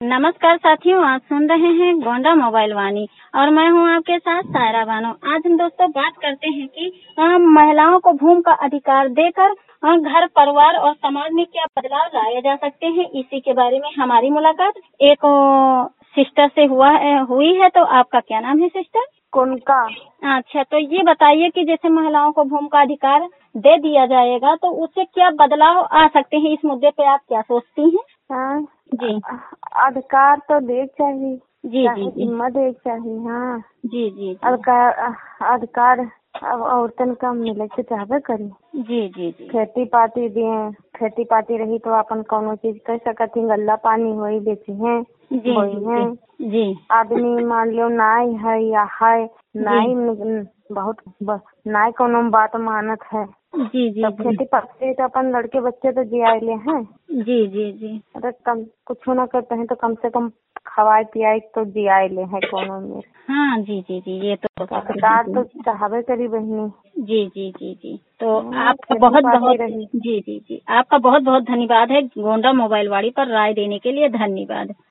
नमस्कार साथियों, आप सुन रहे हैं गोंडा मोबाइल वाणी और मैं हूं आपके साथ सायरा बानो। आज हम दोस्तों बात करते हैं कि महिलाओं को भूमि का अधिकार देकर घर परिवार और समाज में क्या बदलाव लाए जा सकते हैं, इसी के बारे में हमारी मुलाकात एक सिस्टर से हुई है। तो आपका क्या नाम है सिस्टर? कौनका? अच्छा, तो ये बताइए कि जैसे महिलाओं को भूमि का अधिकार दे दिया जाएगा तो उससे क्या बदलाव आ सकते हैं, इस मुद्दे पे आप क्या सोचती हैं? हाँ जी, अधिकार तो देख चाहिए। जी जी जी हिम्मत देख चाहिए। हाँ जी जी अधिकार अब औरतन का मिले के चाहबे करी। जी जी जी खेती पाती दिए, खेती पाती रही तो अपन कोनो चीज कर सकत ही। गल्ला पानी होई बेची है, जी बोई है। जी आदमी मान लो नाई है या है नाई बहुत नाई कोनो बात मानत है। जी जी तब खेती पाती तो अपन लड़के बच्चे तो जियाले हैं। जी जी जी अरे कम कुछ ना करते हैं तो कम से कम खवाए पियाए तो जियाले हैं कोनो में। हाँ जी जी जी, ये तो अधिकार तो चाहबे करी बहनी। जी जी जी जी। तो आपका खेती बहुत पाती बहुत रही। जी जी जी, आपका बहुत बहुत धन्यवाद है गोंडा मोबाइल वाणी पर राय देने के लिए। धन्यवाद।